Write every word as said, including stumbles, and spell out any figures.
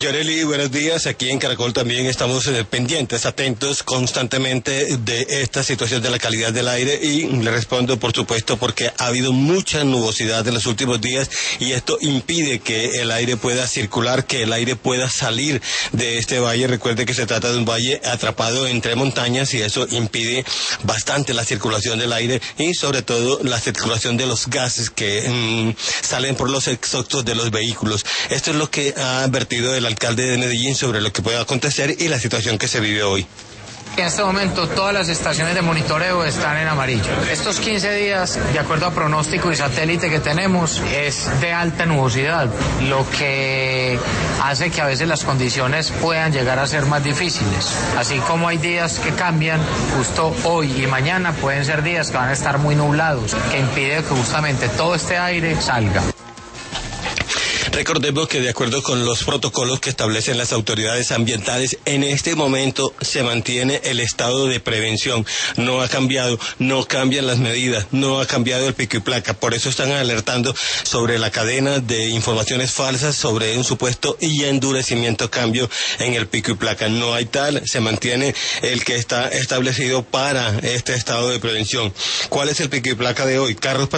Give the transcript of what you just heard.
Yoreli, buenos días. Aquí en Caracol también estamos eh, pendientes, atentos constantemente de esta situación de la calidad del aire y le respondo, por supuesto, porque ha habido mucha nubosidad en los últimos días y esto impide que el aire pueda circular, que el aire pueda salir de este valle. Recuerde que se trata de un valle atrapado entre montañas y eso impide bastante la circulación del aire y sobre todo la circulación de los gases que mmm, salen por los exhaustos de los vehículos. Esto es lo que ha advertido el alcalde de Medellín sobre lo que puede acontecer y la situación que se vive hoy. En este momento todas las estaciones de monitoreo están en amarillo. Estos quince días, de acuerdo a pronóstico y satélite que tenemos, es de alta nubosidad, lo que hace que a veces las condiciones puedan llegar a ser más difíciles. Así como hay días que cambian, justo hoy y mañana pueden ser días que van a estar muy nublados, que impide que justamente todo este aire salga. Recordemos que de acuerdo con los protocolos que establecen las autoridades ambientales, en este momento se mantiene el estado de prevención. No ha cambiado, no cambian las medidas, no ha cambiado el pico y placa. Por eso están alertando sobre la cadena de informaciones falsas, sobre un supuesto y endurecimiento cambio en el pico y placa. No hay tal, se mantiene el que está establecido para este estado de prevención. ¿Cuál es el pico y placa de hoy? Carros